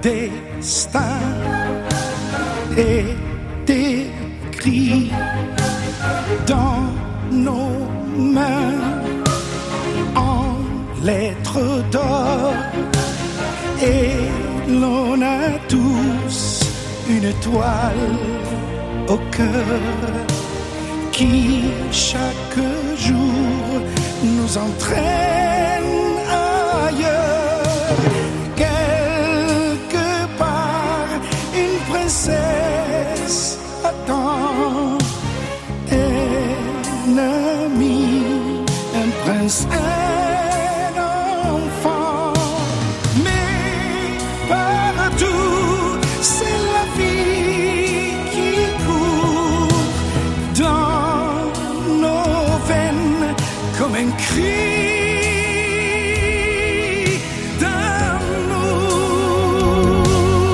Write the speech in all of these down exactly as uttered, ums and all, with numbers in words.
destin est écrit dans nos mains en lettres d'or, et l'on a tous une étoile au cœur qui chaque jour nous entraîne ailleurs. Quelque part, une princesse attend un ami, un prince, un enfant. Mais partout, c'est la vie qui court dans nos veines comme un cri d'amour.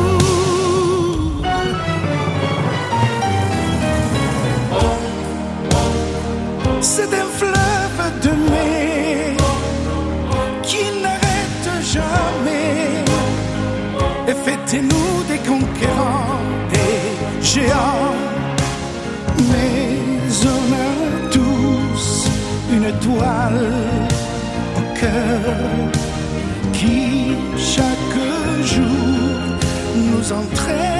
C'est un fleuve de mai qui n'arrête jamais, et faites-nous des conquérants, des géants. Mais on a tous une étoile au cœur qui chaque jour nous entraîne